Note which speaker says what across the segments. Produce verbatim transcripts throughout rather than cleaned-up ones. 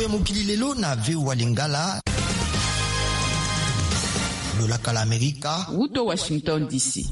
Speaker 1: ya mokili lelo na V O A Lingala. Lolaka la Amerika.
Speaker 2: Wuto Washington D C.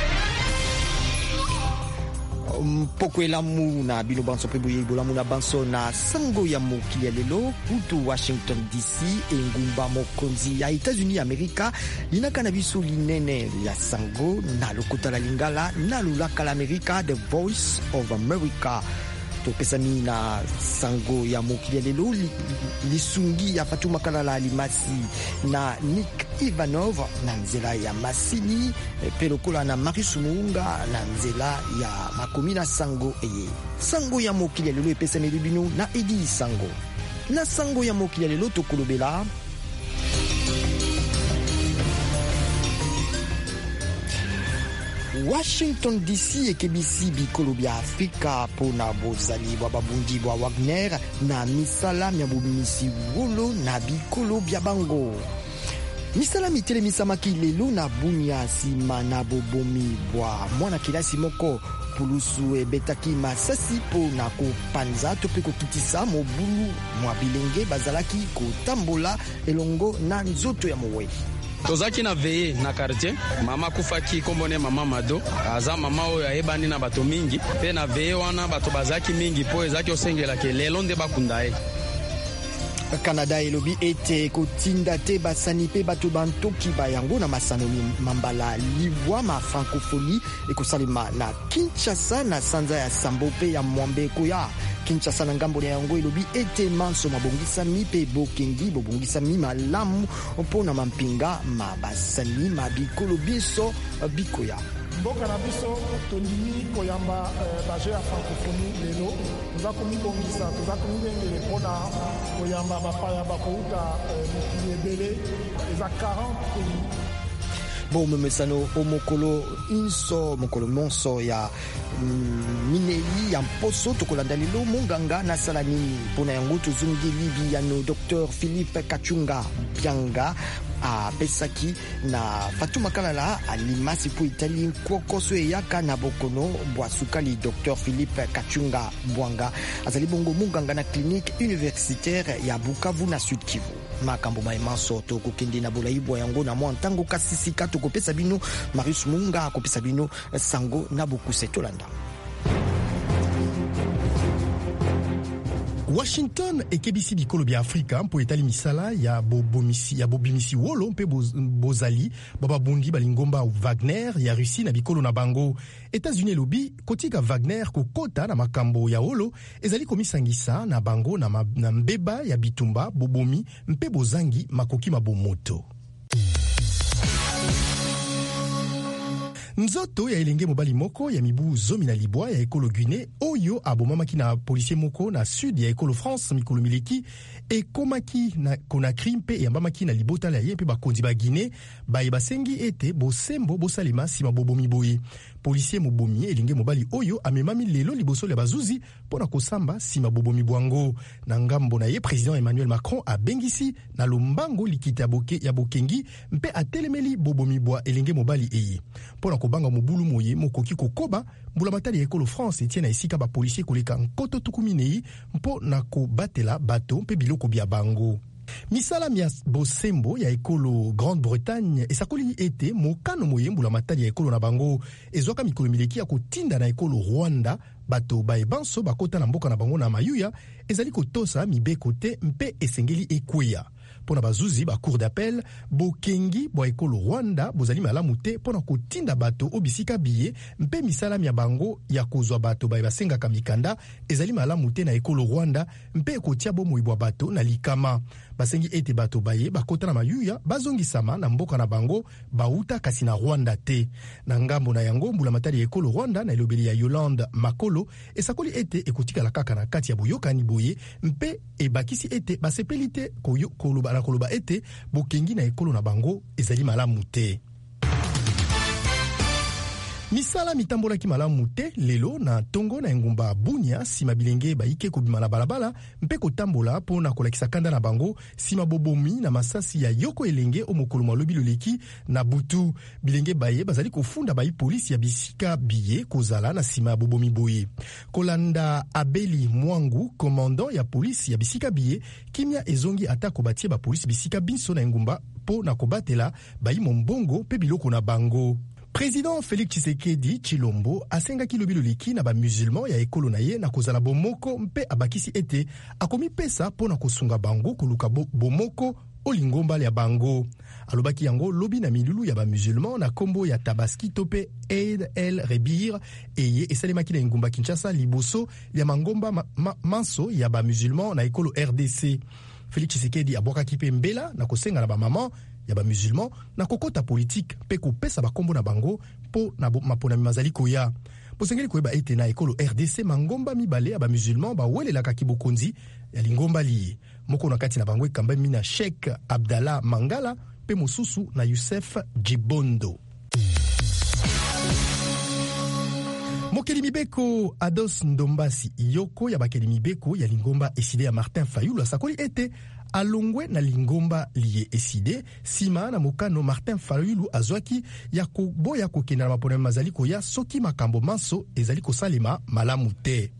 Speaker 3: Mpoko elamu na bino banso pe boye bolamu na banso na sango ya mokili ya lelo utu Washington D C engumba mokonzi ya États-Unis Amerika linaka na biso linene ya sango na lokota la Lingala na lolaka la Amerika, The Voice of America. Topesami na sango ya mokili ya lelo lisungi ya Fatuma Kalala Alimasi na Nick Ivanov na nzela ya masini pelokola na Marius Muunga na nzela ya makomi na sango eye. Sango ya mokili ya lelo epesami bino na Edi Sango. Na sango ya mokili ya lelo tokolobela Washington D C ekebisi bikolo bya Afrika pona bozali bwa babundi bwa Wagner na misala mya bobimisi wolo na bikolo bya bango. Misala mitelemisamaki lelo na bunya sima na bobomi bwa mwana kilasi moko pulusu ebetaki masasi po na kopanza to pe kokitisa mobulu mwa bilenge bazalaki kotambola elongo na nzoto ya mowe.
Speaker 4: Tozaki na veye na quartier mama kufaki kombone mama Mado aza mama oyo ayebani na bato mingi pe na veye wana bato bazaki mingi po ezaki osengela ke lelo nde bakunda ye.
Speaker 3: Canada elobi ete kotinda te basani pe bato bantoki bayango na masano mambala livwa ma francophonie ekosalema na Kinshasa na sanza ya Sambo pe ya Mwambe koya. Kinshasa na ngambo ya yango elobi ete manso mabongisa mi pe bokengi bobongisa mi malamu mpona mampinga mabasani mabikolo biso bikoya.
Speaker 5: Mboka na biso tondimi koyamba baje ya francophonie lelo toza komibongisa toza komibengele mpona koyamba bapaya bakouta mokili ebele eza quarante pays.
Speaker 3: Bon memesano omokolo inso mokolo monso ya mm, minei ya mposo tokolanda lelo monganga na salani pona yango tozongeli biyano Docteur Philippe Kachunga Bianga a pesaki na Fatuma Kalala Alimasi po itali kokoso eyaka na bokono bwasukali Docteur Philippe Kachunga Bwanga azali bongo monganga na clinique universitaire ya Bukavu na Sud Kivu. Makambo maimanso tokokende na bolaibwa yango na mwa ntango kasisi kato kopesa bino Marius Munga kopesa bino sango na bokuse tolanda.
Speaker 6: Washington ekebisi bikolo bya Afrika mpo etali misala ya bobomisi ya bobimisi wolo mpe bozali bababundi balingomba Wagner ya Russie na bikolo na bango. États-Unis lobi kotika Wagner kokota na makambo ya wolo ezali komisangisa na bango na, ma, na mbeba ya bitumba bobomi mpe bozangi makoki mabomoto. Nzoto ya elenge mobali moko ya mibu zomi na libwa ya ekolo Guinée oyo abomamaki na policier moko na sud ya ekolo France mikolo mileki ekomaki na Conakry mpe yambamaki na libota la ye mpe bakonzi ba Guinée baye basengi ete bosembo bosalema sima bobomi boye. Policier mobomi elenge mobali oyo amemami lelo liboso ya bazuzi pona kosamba sima bobomi bwango. Na ngambo na ye président Emmanuel Macron abengisi na lombango likita boke ya bokengi mpe atelemeli bobomi bwa elenge mobali eye. Pona kobanga mobulu moye mokoki kokoba mbula matali ya ekolo France etiena esika ba policier koleka nkoto tukuminei mpo na kobatela bato mpe biloko bya bango. Misala mia bosembo ya ekolo Grande-Bretagne esakoli ete mokano moye mbula matali ya ekolo na bango ezwaka mikolo mileki ya kotinda na ekolo Rwanda bato baebanso bakota na mboka na bango na mayuya ezali kotosa mibeko te mpe esengeli ekweya. Pona bazuzi ba cour d'appel bokengi bwa ekolo Rwanda bozali malamu te pona kotinda bato obisika biye mpe misala mia bango ya kozwa bato baye basengaka mikanda ezali malamu te na ekolo Rwanda mpe kotia bomoi bwa bato na likama. Basengi ete bato baye bakota na mayuya bazongisama na mboka na bango bauta kasi na Rwanda te. Na ngambo na yango mbula matali ya ekolo Rwanda na elobeli ya Yolande Makolo esakoli ete ekotikala kaka na kati ya boyokani boye mpe ebakisi ete basepeli te koloba na koloba ete bokengi na ekolo na bango ezali malamu te. misala mitambolaki malamu te lelo na tongo na engumba Bunia sima bilenge baike kobima na balabala mpe kotambola mpo na kolakisa kanda na bango sima bobomi na masasi ya yoko elenge o mokolo malobi loleki na butu. Bilenge baye bazali kofunda bayi polisi ya bisika biye kozala na sima ya bobomi boye. Kolanda Abeli Mwangu, commandant ya polisi ya bisika biye, kimia ezongi ata kobatie ba polisi bisika binso na engumba po na kobatela bayi mombongo pe biloko na bango. Président Félix Tshisekedi Chilombo asengaki lobi loleki na ba musulman ya ekolo na ye na kozala bomoko mpe abakisi ete akomi pesa po na kosunga bango koluka bomoko olingomba ya bango. Alobaki yango lobi na milulu ya ba musulman na kombo ya Tabaski tope Eid el Rebir eye esalemaki na engumba Kinshasa liboso ya mangomba ma, ma, manso ya ba musulman na ekolo R D C. Félix Tshisekedi abwakaki pe mbela na kosenga na ba maman ya ba musulman na kokota politique pe kopesa ba kombo na bango po na maponami mazali koya. Posengeli koyeba ete na ekolo R D C mangomba mibale ya ba musulman ba welelaka kibokonzi ya lingomba liye. Moko na kati na bango ekambami na Sheikh Abdallah Mangala pe mosusu na Youssef Djibondo. Mokeli mibeko Ados Ndombasi yoko ya bakeli mibeko ya lingomba eside ya Martin Fayulu asakoli ete alongwe na lingomba liye eside sima na mokano Martin Fayulu azwaki ya koboya kokenda na maponami mazali koya soki makambo manso ezali kosalema malamu te.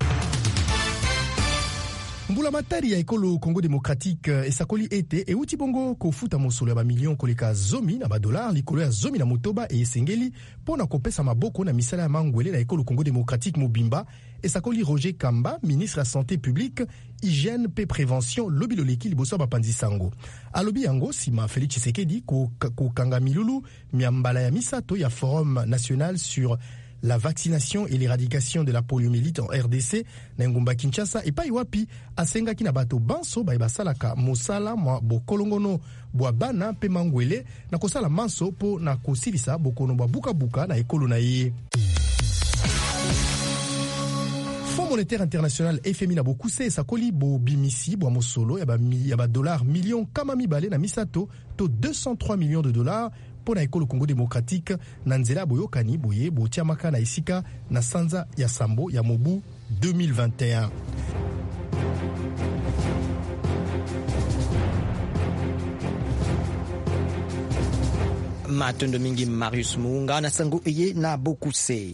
Speaker 6: Mbula matari ya ekolo Congo Démocratique esakoli ete euti bongo kofuta mosolo ya ba million koleka zomi na ba dollar likolo ya zomi na motoba e esengeli pona kopesa maboko na misala ya mangwele na ekolo Congo Démocratique mobimba. Esakoli Roger Kamba, ministre ya santé publique, hygiène pe prévention lobi loleki liboso ba panzisango. Alobi yango sima Félix Tshisekedi ko, ko kanga milulu miambala ya misato ya Forum national sur la vaccination et l'éradication de la poliomyélite en R D C na ngumba Kinshasa epai wapi asengaki na bato banso ba basalaka mosala mwa bokolongono bwa bana pe mangwele na kosala manso po na kosilisa bokono bwa buka buka na ekolo na ye. Fonds monétaire international F M I na bokuse esakoli bo bimisi bwa mosolo ya ba ya ba dollars millions kama mibale na misato to deux cent trois millions de dollars pour na ekolo Congo Démocratique na nzela boyokani boye botiamaka na isika na sanza ya sambo ya mobu deux mille vingt et un.
Speaker 3: Matondo mingi Marius Munga na sango eye na bokuse.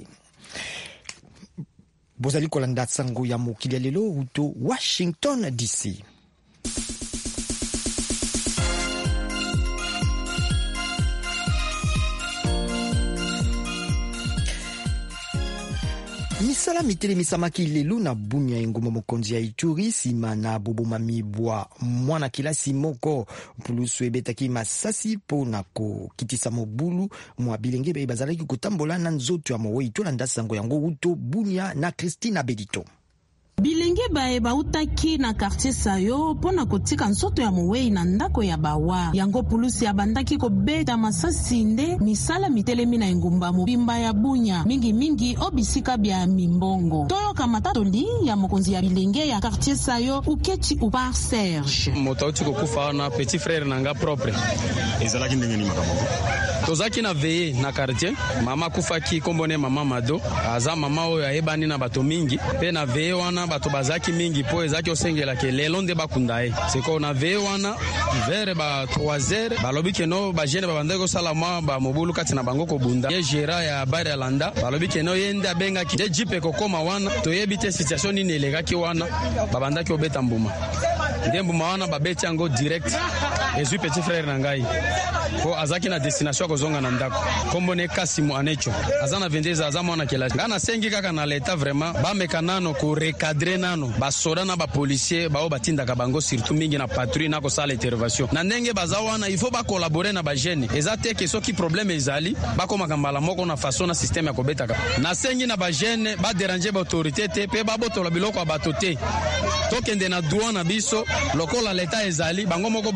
Speaker 3: Bozali kolanda sango ya mokili ya lelo uto Washington D C. Misala mitele misamaki lelu na Bunia engumba mokonzi ya Ituri sima na boboma mibwa mwana kilasi moko pulusu ebetaki masasi po na kokitisa mobulu mwa bilenge be bazalaki kotambola na nzoto ya mowe itola ndasango yango uto Bunia na Christina Bedito.
Speaker 2: Bilenge bae bautaki na quartier Sayo pona kotika nsoto ya mowei na ndako ya bawa. Yango pulusi ya bandaki ko beta masasi nde misala mitelemi na engumba mobimba ya Bunya. Mingi mingi obisika bia mimbongo. Toyo kamatato li ya mokonzi ya bilenge ya quartier Sayo ukechi upar Serge.
Speaker 4: Motauti kokufa na petit frère nanga propre.
Speaker 7: Ezalaki ndenge ni makambo.
Speaker 4: Tozaki na veye na quartier. Mama kufaki kombone mama Mado. Aza mama oyo ayebani na bato mingi. Pe na veye wana bato bazaki mingi po ezaki osengela ke lelo nde bakundae seko na ve wana vers ba trois heures balobi keno ba jeune babandaki kosala mwa ba mobulu kati na bango kobunda ye gera ya bare ya landa balobi keno yende abengaki de jipe kokoma wana toyebi te situation nini elekaki wana babandaki obeta mbuma nde mbuma wana babeti yango direct ezui petit frère na ngai ko azaki na destination kozonga na ndako kombone Kasimu Anecho azana vendeza azama na kela ngana sengi kaka na leta vraiment ba mekanano ko recadrer nano ba soda na ba policier ba o batinda ka bango surtout mingi na patrouille na ko sala intervention na ndenge bazawana il faut ba collaborer na ba jeune ezate ke soki problème ezali ba koma kambala moko na façon na système ya ko betaka na sengi na ba jeune ba déranger ba autorité te pe ba botola biloko ba toté tokende na douane na biso lokola leta ezali bango moko ba kolandela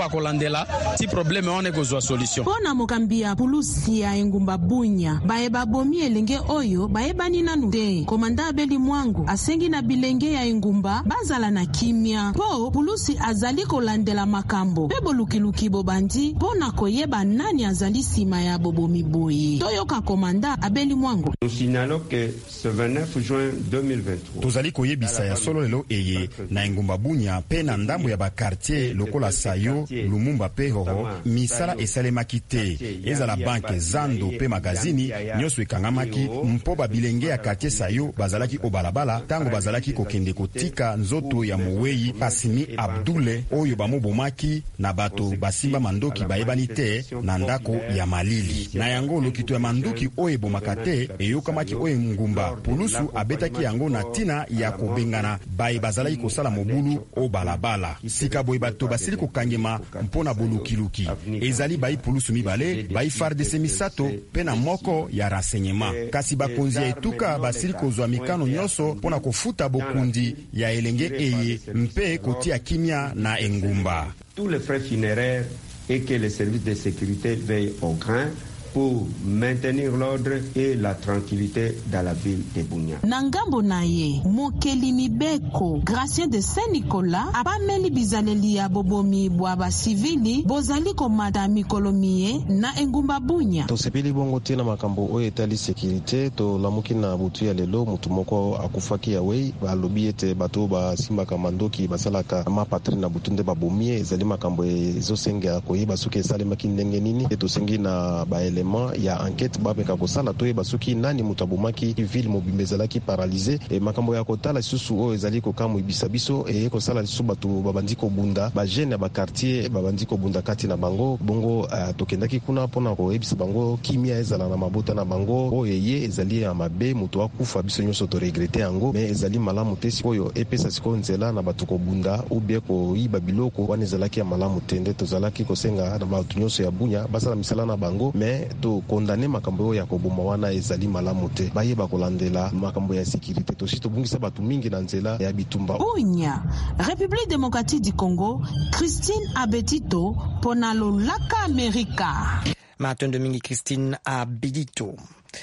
Speaker 4: nzela ti problème wana kozwa solution.
Speaker 2: Pona mokambi ya pulusi ya engumba Bunya baye babomi elenge oyo bayebani nanu te. Komanda Abeli Mwangu asengi na bilenge ya engumba bazala na kimia po pulusi azali kolandela makambo pe bolukiluki bobandi pona koyeba nani azali sima ya bobomi boye. Toyoka komanda Abeli Mwangu.
Speaker 8: Nous signalons que ce vingt-neuf juin deux mille vingt-trois
Speaker 7: tozali koyebisa ya solo lelo eye na engumba Bunya pe na ndambo ya ba quartier lokola Sayo, Lumumba pe Hoho misala esalemaki te. Ezala banke Zando pe magazini nyonso ekangamaki mpo babilenge ya quartier Sayo bazalaki obalabala tango bazalaki kokende kotika nzoto ya Mowei Pasini Abdule oyo bamobomaki na bato basimba mandoki bayebani te na ndako ya Malili. Na yango lokito ya mandoki oyo ebomaka te eyokamaki oyo ngumba pulusu abetaki yango na tina ya kobengana baye bazalaki kosala mobulu o balabala. Sika boye bato basili kokangema mpona bolukiluki ezali bayi pulusu mibale bayi F A R D C misato pe na moko ya renseignement. Kasi bakonzi ya etuka basili kozwa mikano nyonso mpona kofuta bokundi ya elenge eye mpe kotia kimia na engumba.
Speaker 8: Tous les frais funéraires et que les services de sécurité veillent au grain pour maintenir l'ordre et la tranquillité dans la ville de Bunya.
Speaker 2: Nangambo naye Mokeli Mibeko Gracien de Saint-Nicolas apameli bizaleli ya bobomi bwaba civili bozali komata mikolomie na engumba Bunya.
Speaker 9: Tosepeli bongo tena makambo oyo etali sécurité to lamuki na butu ya lelo mutu moko akufaki ya wei balobi ete bato basimbaka mandoki basalaka ma patrie na butu nde babomie ezali makambo ezosenga koyeba soki esalemaki ndenge nini etosengi na baele ya enquête babeka kosala toyeba soki nani mutu abomaki ville mobimba ezalaki paralysé e makambo ya kotala lisusu oyo ezali kokamwa ibisa biso e kosala lisusu bato babandi kobunda bagene ya bakartier babandi kobunda kati na bango bongo uh, tokendaki kuna mpona koyebisa bango kimia ezala na mabota na bango oyo eye ezali ya mabe mutu akufa biso nyonso toregrete yango me ezali malamu te sikoyo epesa sikoyo nzela na bato kobunda ubie koyiba biloko wana ezalaki ya malamu te nde tozalaki kosenga na bato nyonso ya Bunya basala misala na bango me to kondane makambo ya koboma wana ezali malamu te bayeba kolandela makambo ya sécurité to sito bungisa batu mingi na nzela ya bitumba.
Speaker 2: Bunya, République démocratique du Congo, Christine Abetito ponalo laka Amerika.
Speaker 3: Matondo mingi Christine Abetito.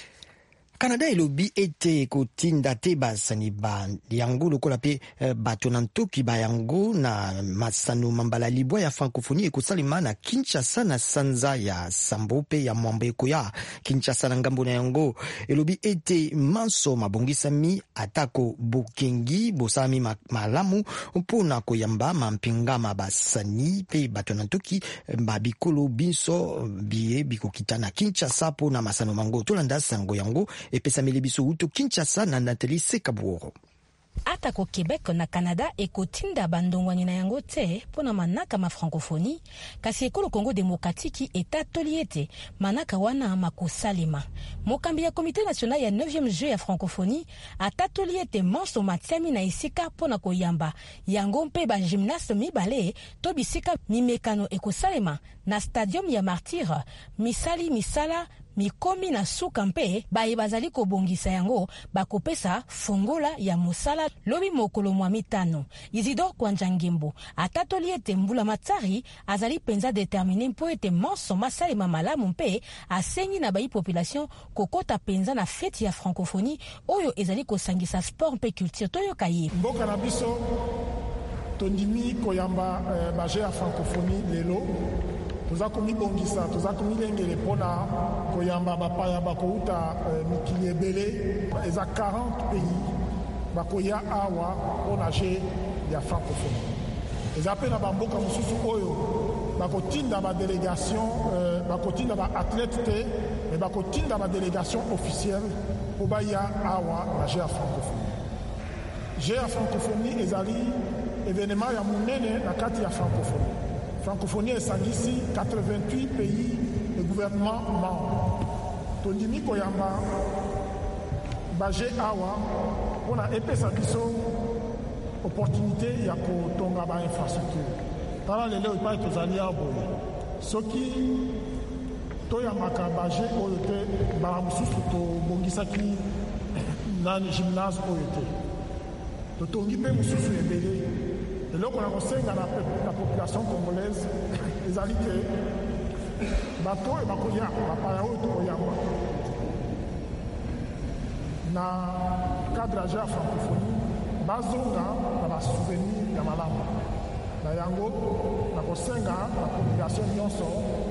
Speaker 3: Canada elobi ete kotinda te basani ba yango lokola pe uh, bato na ntoki ba yango na masano mambala libwa ya francophonie ekosalema na Kinshasa na sanza ya Sambo pe ya mwambo ekoya Kinshasa na ngambo na yango elobi ete manso mabongisami atako bokengi bosami malamu mpona koyamba mampingama basani pe bato na ntoki babikolo binso biye bikokita na Kinshasa po na masano mango tolanda sango yango epesa melebiso uto Kinshasa na Nathalie Sekabworo.
Speaker 10: Atako Québec na Canada ekotinda bandongwani na yango te pona manaka ma francophonie kasi ekolo Congo démocratique etatoli ete manaka wana makosalema mokambi ya comité national ya neuvième jeu ya francophonie atatoli ete monso matiami na isika pona koyamba yango mpe ba gymnaste mibale to bisika mimekano ekosalema na stadium ya Martyr misali misala mikomi na suka mpe baye bazali kobongisa yango bakopesa fongola ya mosala lobi mokolo mwa mitano. Isidore Kwanjangembo atatoli ete Mbula Matari azali penza determine mpo ete monso masalema malamu mpe asengi na bayi population kokota penza na fete ya francophonie oyo ezali kosangisa sport mpe culture toyoka ye.
Speaker 5: Mboka na biso tondimi koyamba eh, baje ya francophonie lelo toza komibongisa toza komilengele mpona koyamba bapaya bakouta uh, mikili ebele eza quarante pays bakoya awa mpona je ya francophonie eza mpe na bamboka mosusu oyo bakotinda badélégation uh, bakotinda baathlète te me bakotinda badélégation officielle mpo baya awa na je ya francophonie. Je ya francophonie ezali événement ya monene na kati ya francophonie. Francophonie esangisi quatre-vingt-huit pays et gouvernements membres. Tondimi koyamba baje awa pona epesa biso opportunité ya kotonga ba infrastructure. Tala lelo ipai tozali awa boye. Soki toyambaka baje oyo te ba mosusu tobongisaki na gymnase oyo te. Totongi mpe mosusu ebele. Et là, on a la population congolaise ezali ke bato bakoya bapaya oyo tokoyamba na cadrage ya francophonie bazonga na basouvenir ya malamu na yango nakosenga na population nyonso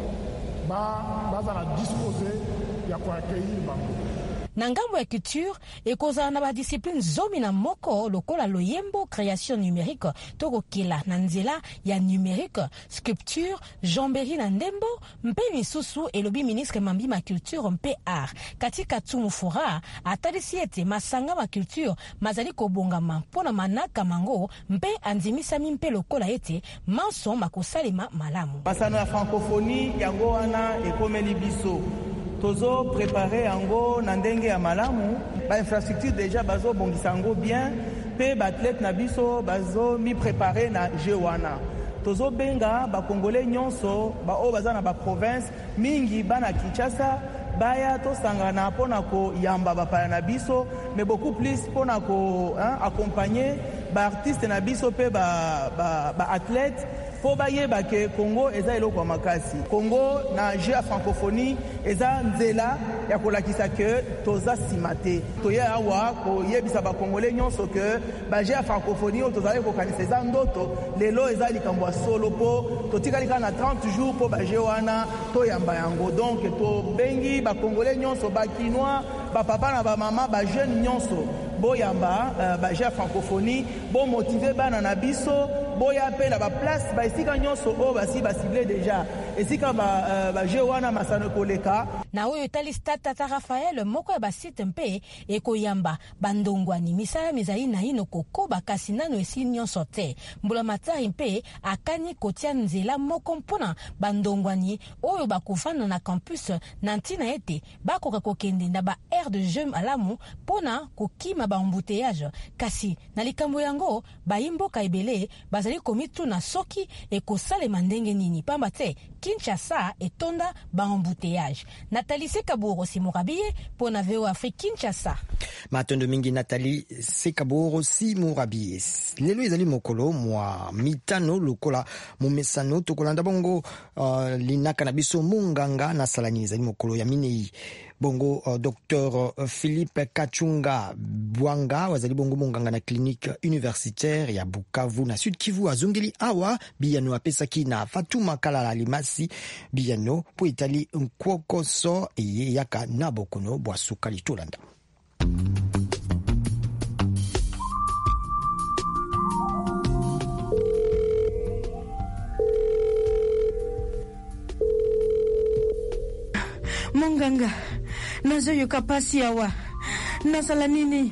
Speaker 5: baza na dispose ya koaccueillir bango.
Speaker 10: Na ngambo ya culture ekozala na badiscipline zomi na moko lokola loyembo création numérique tokokela na nzela ya numérique sculpture jamberi na ndembo mpe misusu elobi ministre mambima culture mpe art katika tumu fora atalisi ete masanga ma culture mazali kobongama mpona manaka mango mpe andimisami mpe lokola ete manso makosalema malamu.
Speaker 11: Masano ya francophonie yango wana ekomeli biso tozo préparer yango na ndenge ya malamu ba infrastructure déjà bazo bongisa yango bien pe ba athlète na biso bazo mi préparer na jeu wana tozo benga ba congolais nyonso ba o baza na ba province mingi bana Kinshasa baya to sangana pona ko yamba bapaya na biso mais beaucoup plus pona ko hein, accompagner ba artiste na biso pe ba ba, ba athlète po bayeba ke Congo eza eloko makasi. Congo na jeu ya francophonie eza nzela ya kolakisa ke toza simate toya awa ko yebisa ba congolais nyonso ke ba jeu ya francophonie o tozali ko kanisa eza ndoto lelo eza likambo solo po totikali kana trente jours po ba jeu wana to yamba yango donc to bengi ba congolais nyonso ba kinois ba papa na ba mama ba jeune nyonso boyamba uh, ba jeu ya francophonie bo motiver bana na biso boya pe na ba place ba esika nyonso o basi ba ciblé déjà esika ba uh, ba jeu wana masano koleka
Speaker 10: na oyo talista tata Raphaël moko ya basite mpe ekoyamba bandongwani misala mizali na ino kokoba kasi nano esi nyonso te mbula matari mpe akani kotia nzela moko mpona bandongwani oyo bakufana na campus na ntina ete bakoka kokende na ba aire de jeu alamu mpona kokima ba embouteillage kasi na likambo yango bayimboka ebele bazali komitu na soki ekosalema ndenge nini pamba te Kinshasa etonda ba embouteillage. Nathalie Sekaboro Simurabie pour na V O Afrique Kinshasa.
Speaker 3: Matondo mingi Nathalie Sekaboro Simurabie. Lelo ezali mokolo mwa mitano lokola momesano tokolanda bongo uh, linaka na biso munganga na salani ezali mokolo ya minei. Bongo uh, docteur uh, Philippe Kachunga Bwanga wazali bongo munganga na clinique universitaire ya Bukavu na Sud Kivu azungeli awa biyano apesaki na Fatuma Kalala Limasi biyano po itali nkwokoso eye yaka nabokono bwasuka litolanda.
Speaker 12: Munganga nazo yoka pasi awa nasala nini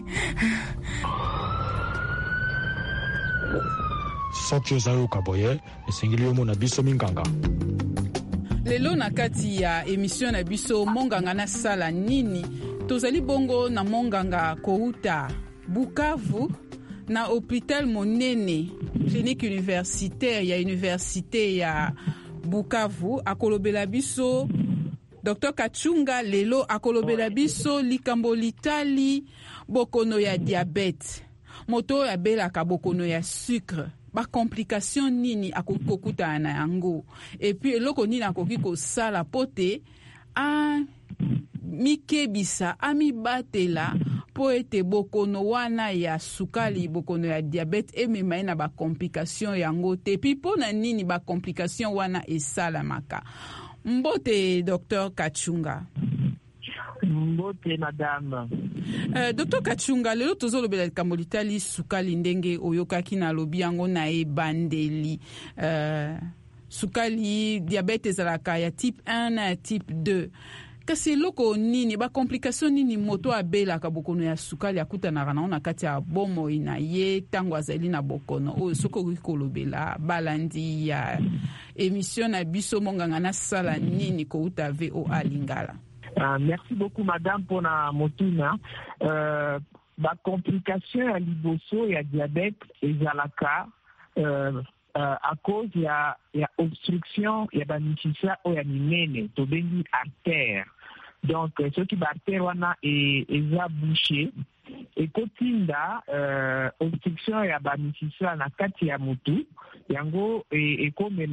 Speaker 13: soki ozayoka boye esengeli yo mona biso minganga
Speaker 14: lelo na kati ya emission na biso monganga na sala nini tozali bongo na monganga kouta Bukavu na hôpital monene clinique universitaire ya université ya Bukavu akolobela biso docteur Kachunga lelo akolobela biso likambo litali bokono ya diabete moto ya belaka bokono ya sucre ba complication nini akokuta na yango et puis eloko nini akoki kosala pote a mikebisa amibatela po ete bokono wana ya sukali bokono ya diabete emema na ba complication yango te puis pona nini ba complication wana esalamaka. Mbote docteur Kachunga.
Speaker 15: Mbote madame.
Speaker 14: Uh, docteur Kachunga lelo tozolobela likambo litali sukali ndenge oyokaki na lobi yango na ebandeli. Uh, sukali diabete ezalaka ya type un na ya type deux. Kasi loko nini ba complication nini moto abelaka bokono ya sukali akutanaka na ona kati ya bomo ina ye tango azali na bokono oyo soko kolobela balandi ya émission na biso monganga na sala nini ko uta V O A Lingala.
Speaker 15: Uh, merci beaucoup madame pour na motuna. Euh, ba complication ya liboso ya diabète ezalaka euh, Uh, à cause ya ya obstruction ya banisisa o ya minene to bengi artère donc ce qui ba artère wana e eza bouché et kotinda uh, obstruction ya banisisa na kati ya mutu yango e, e komema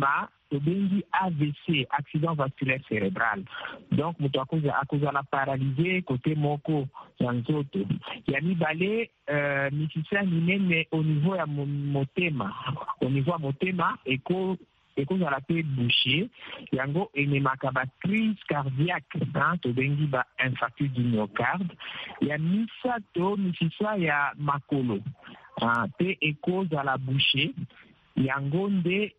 Speaker 15: tobengi A V C, accident vasculaire cérébral. Donc moto akoza akoza la paralysé côté moko ya nzoto. Ya mibale euh, misisa minene au niveau ya motema, au niveau ya motema eko ekozala pe bouché yango enemaka ba crise cardiaque hein, tobengi ba infarctus du myocarde. Ya misato misisa ya makolo hein, pe ekozala bouché yango nde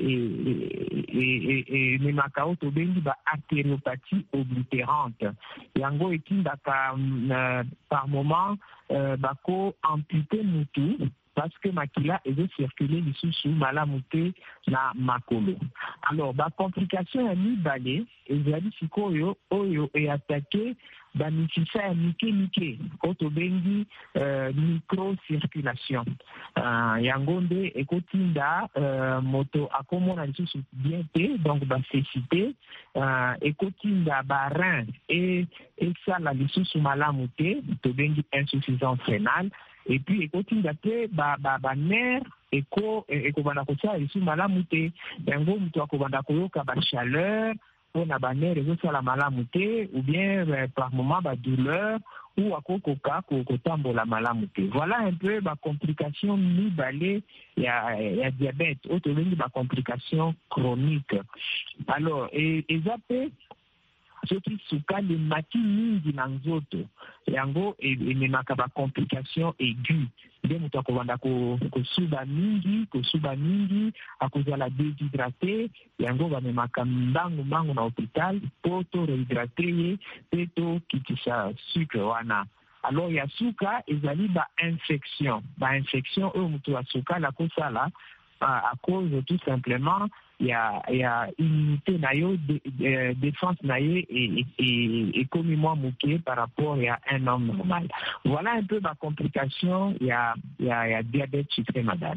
Speaker 15: enemaka oyo tobengi ba artériopathie oblitérante yango etindaka uh, par moment uh, bako amputé mutu parce que makila ezo circuler lisusu malamu te na makolo. Alors ba complication ya mibale ezali sikoyo oyo eatake ba misisa ya mike mike oyo tobengi uh, microcirculation uh, yango nde ekotinda uh, moto akomona lisusu bien te, donc ba cécité uh, ekotinda ba rein e esala lisusu malamu te, tobengi insuffisance rénale. Et puis ekotinda te ba ba ba nerf eko ekobanda kotia lisusu malamu te, yango moto akobanda koyoka ba chaleur pona ba nerf ezosala malamu te, ou bien euh, par moment ba douleur ou akokoka kotambola malamu te. Voilà un peu ba complication mibale ya ya diabète oyo tobengi ba complication chronique. Alors et ezape soki sukali mati mingi na nzoto yango enemaka ba complication aiguë, nde moto akobanda kosuba mingi kosuba mingi akozala déshydraté yango bamemaka mbangu mbangu na hôpital po to rehydraté ye pe to kitisa sucre wana. Alors ya suka ezali ba infection ba infection oyo moto asukala akosala à cause tout simplement il y a il y a immunité na yo de, de, défense na ye et et et comme moi mouké par rapport à un homme normal. Voilà un peu ma complication, il y a il y a, y a diabète sucré madame.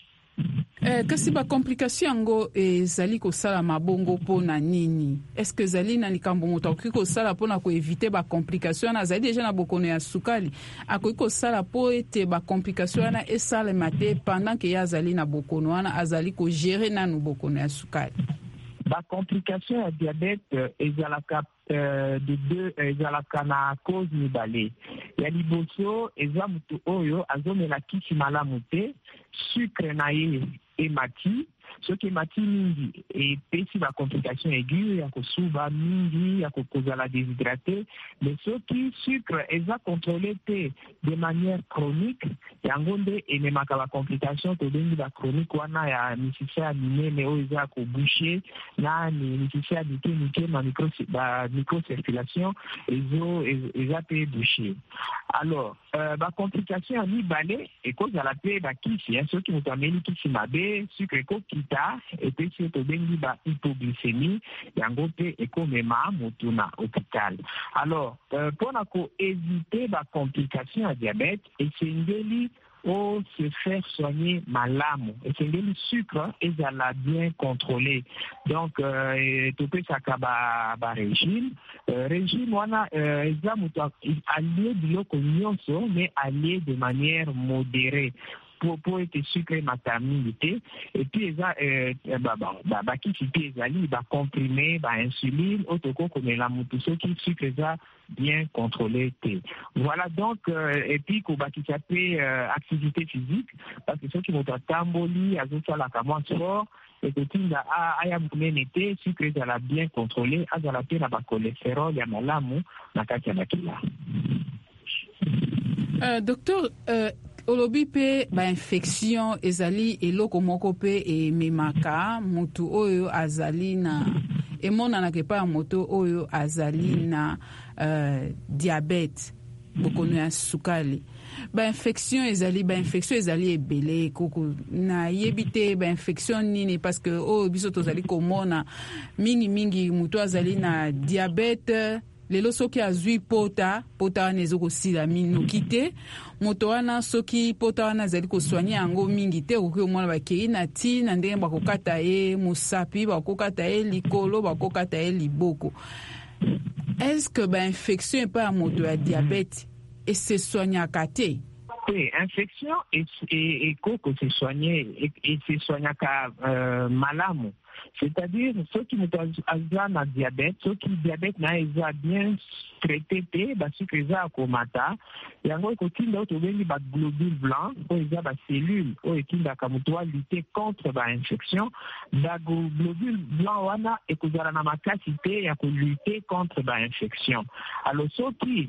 Speaker 14: Eh, kasi ba complication yango ezali kosala mabongo pona nini? Est-ce que zali na likambo moto akoki kosala pona ko éviter ba complication na zali déjà na bokono ya sukali akoki kosala po ete ba complication na esala mate pendant que ya zali na bokono wana azali ko gérer nanu bokono ya sukali?
Speaker 15: Ba complication ya diabète ezalaka euh, de deux ezalaka na cause mibale. Ya liboso eza mutu oyo azomela kisi malamu te, sucre na ye emati, soki emati mingi epesi ba complication aiguë ya kosuba mingi ya kokozala déshydraté, mais soki sucre eza contrôlé te de manière chronique yango nde enemaka ba complication tobengi ba chronique wana ya misisa ya minene oyo eza kobouche na misisa ya mike mike ma micro ba microcirculation ezo eza pe bouché. Alors euh, ba complication ya mibale ekozala pe bakisi soki moto ameli kisi mabe sucre ekokita epesi tobengi ba hypoglycémie yango pe ekomema motu na hôpital. Alors euh, pona ko éviter ba complication ya diabète esengeli o se faire soigner malamu, esengeli sucre ezala bien contrôlé. Donc euh, topesaka ba ba régime euh, régime wana euh, eza moto allié biloko nyonso mais allié de manière modérée pour pour être sucre maternité et puis eza euh, ba ba ba, ba kisi pe ezali ba comprimé ba insuline otoko komela mutu soki sucre eza bien contrôlé te. Voilà donc euh, et puis ko ba kisi pe euh, activité physique parce que soki moto atamboli azosala kama sport et kotinda aya munene te sucre ezala bien contrôlé azala pe na ba cholestérol ya malamu na kati ya makila.
Speaker 14: Euh, docteur euh, olobi pe ba infection ezali eloko moko pe e memaka mutu oyo azali na emona na kepa moto oyo azali na uh, diabète bokono ya sukali. Ba infection ezali ba infection ezali ebele koko na yebite ba infection nini parce que o biso tozali komona mingi mingi mutu azali na diabète lelo soki azui pota pota wana ezokosila minoki te moto wana soki pota wana azali kosoigne yango mingi te okoki omona bakei na ti na ndenge bakokata ye mosapi bakokata ye likolo bakokata ye liboko. Est-ce que ba infection epa ya moto ya diabète esesoignaka te?
Speaker 15: Oui, infection et et koko se soigner et se soignaka euh, malamu c'est-à-dire ceux qui ont un diabète, ceux qui ont diabète n'a bien traité, bah ceux qui ont komata, et en gros côté là tu vois les globules blancs, ou ils ont des cellules, ou qui là comme toi lutter contre l'infection, bah globules blancs wana et que ça na capacité à lutter contre l'infection. Alors ceux qui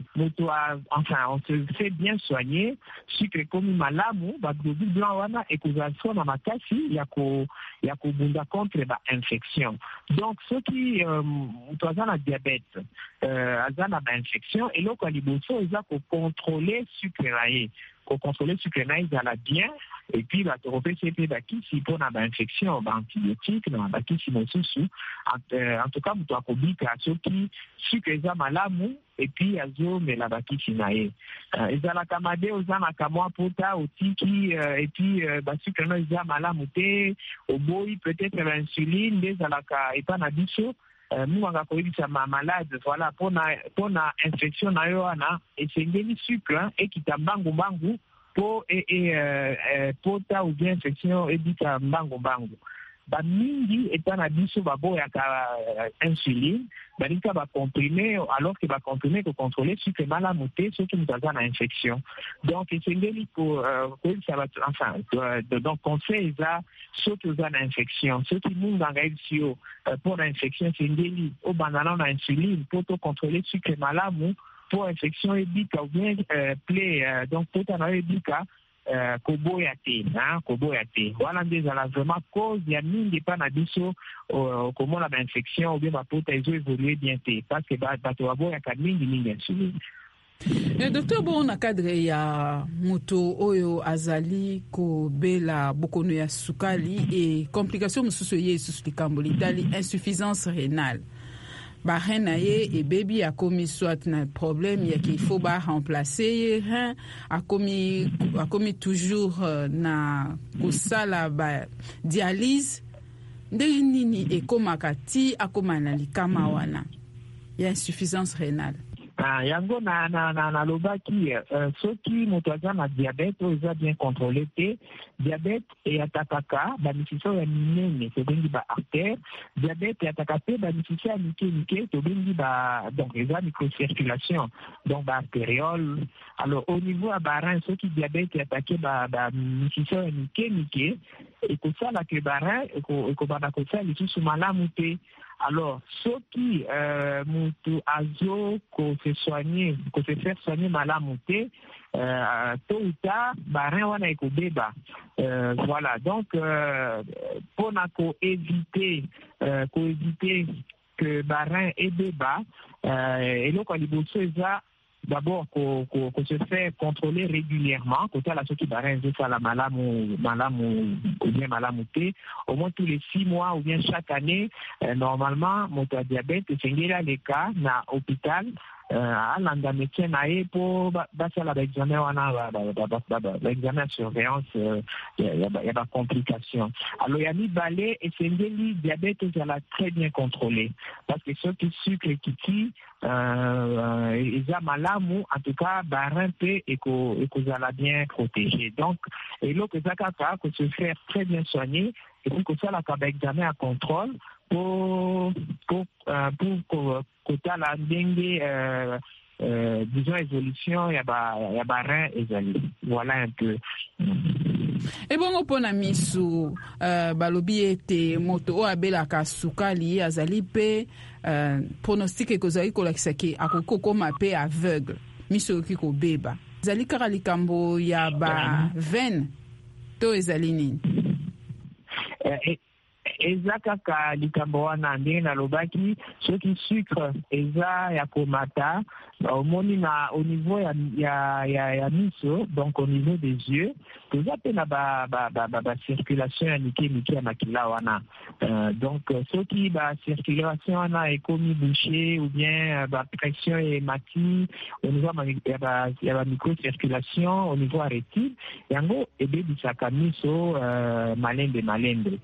Speaker 15: enfin on se fait bien soigner, si que comme malamu, bah globules blancs wana et que ça soit na makasi ya ko ya ko bunda contre l'infection. Donc ceux qui euh, ont un diabète, euh, ont une infection, et là, quand ils ont contrôler le sucre, pour contrôler le sucre, ils ont bien, et puis, bah, tu refais ces pays qui, si pour une infection, bah, antibiotique, bah, qui, si mon sous, en tout cas, tu as compris que ceux qui, sucre, ils ont malamu, et puis, ils ont, mais la baki, sinae. Ils ont la kamade, ils ont la kamwa pota, au tiki, et puis, bah, sucre, ils ont malamu, au boy, peut-être l'insuline, les alaka, et pas nabiso. Nous avons ça malade, voilà, pour la infection, et c'est une sucre, et qui t'a bangu bangu, pour et pour ta ou bien infection, et dit t'a bangu bangu. Bah, mingi étant à biso babo ya insuline, bah, il va comprimer, alors qu'il va comprimer pour contrôler ce que malamuté, ce qui nous a une infection. Donc, c'est une pour, euh, ça va, enfin, donc, conseil, ça, ceux qui ont une infection, ceux qui nous ont pour l'infection, c'est une délit, au banana, insuline, pour contrôler ce que malamu, pour infection, et dit, ou bien, euh, plaie, euh, donc, pour t'en avoir dit, Uh, kobo ya te hein kobo ya te wana ndio la vraiment cause ya mingi pa na biso uh, comment la infection ou bien ma pota ils ont évolué bien te parce que ba ba to abo ya mingi mingi insuline.
Speaker 14: Eh, docteur bon na cadre ya moto oyo azali ko bela bokono ya sukali et complication mususu ye susu likambo litali insuffisance rénale. Ba rein et baby a commis soit un problème ya qu'il faut ba remplacer hein a commis a commis toujours uh, na kusala ba dialyse ndenge nini e komakati akomana likama wana ya insuffisance rénale.
Speaker 15: Ah, yango na na na na lobaki euh, ceux qui motoza na diabète ils ont bien contrôlé te diabète et atakaka ba misiso ya minene to bengi ba artère diabète et atakate ba misiso ya mike mike to bengi ba donc les microcirculation donc ba artériole. Alors au niveau à barin ceux qui diabète et attaqué ba ba misiso ya mike mike et que ça la que barin et ko ko ba ko ça les sous malamu te. Alors, ceux qui euh, mutu azo ko se soigner, ko se faire soigner malamuté, euh, tôt ou tard, barin wana ekobeba. Euh, voilà. Donc, euh, pour na ko éviter, euh, ko éviter que barin et débat, euh, et donc à liboso eza d'abord qu'on qu qu se fait contrôler régulièrement, côté à la ceux qui barrent ça la malam ou malam ou bien malamuté, au moins tous les six mois ou bien chaque année, euh, normalement, mon diabète, c'est là les cas, na hôpital, à l'anda médecin naé pour basa la examen wana l'examen de surveillance il y a il y a des complications. Alors il y a mis balai et c'est le diabète ça l'a très bien contrôlé parce que ceux qui sucre qui qui euh ils ont malamu en tout cas barin peu et que et que ça l'a bien protégé. Donc et là que ça ka que se faire très bien soigner et puis que ça la ka examen à contrôle pour pour euh, pour pour côté la dengue euh, euh, disons évolution ya ba ya barin ezali voilà un peu.
Speaker 14: Et bon opona misu euh, balobi ete moto o abela ka sukali azali pe euh, pronostic ekozali kolakisa ki akoko koma pe aveugle misu ki ko beba zali kaka likambo ya ba veine to ezali nini
Speaker 15: eh, eza kaka likambo wana ndenge nalobaki soki sucre eza ya komata omoni na au niveau ya ya ya, ya miso donc au niveau des yeux toza pe na ba ba ba, ba, ba circulation ya mike mike ya makila wana euh, donc soki ba circulation wana ekomi bouché ou bien ba pression et mati au niveau ya ba ya ba microcirculation au niveau ya rétine yango ebebisaka miso euh, malembe malembe.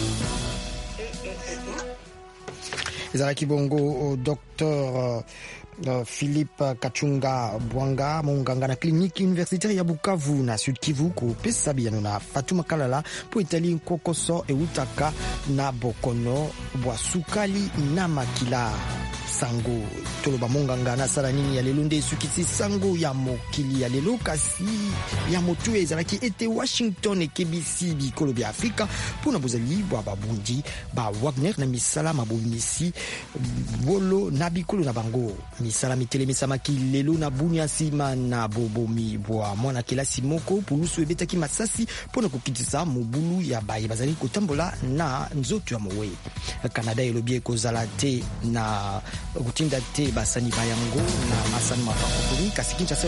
Speaker 3: ezalaki bongo docteur Uh, Philippe Kachunga Bwanga monganga na kliniki universitaire ya Bukavu na Sud Kivu ko pesa biano na Fatuma Kalala po itali kokoso e utaka na bokono bwa sukali na makila sango toloba monganga na sala nini ya lelo nde sukisi sango ya mokili ya lelo kasi ya motu ezalaki ete Washington e K B C bikolo bya Afrika pona bozali bwa babundi ba Wagner na misala mabomisi bolo na bikolo na bango misala mitelemisa makilelo na bunya sima na bobomi bwa mwana kelasi moko pulusu ebetaki masasi pona kokitisa mobulu ya baye bazali kotambola na nzoto ya mowe. Canada elobi kozala te na kutinda te basani bayango na masani mafakoni kasi Kinshasa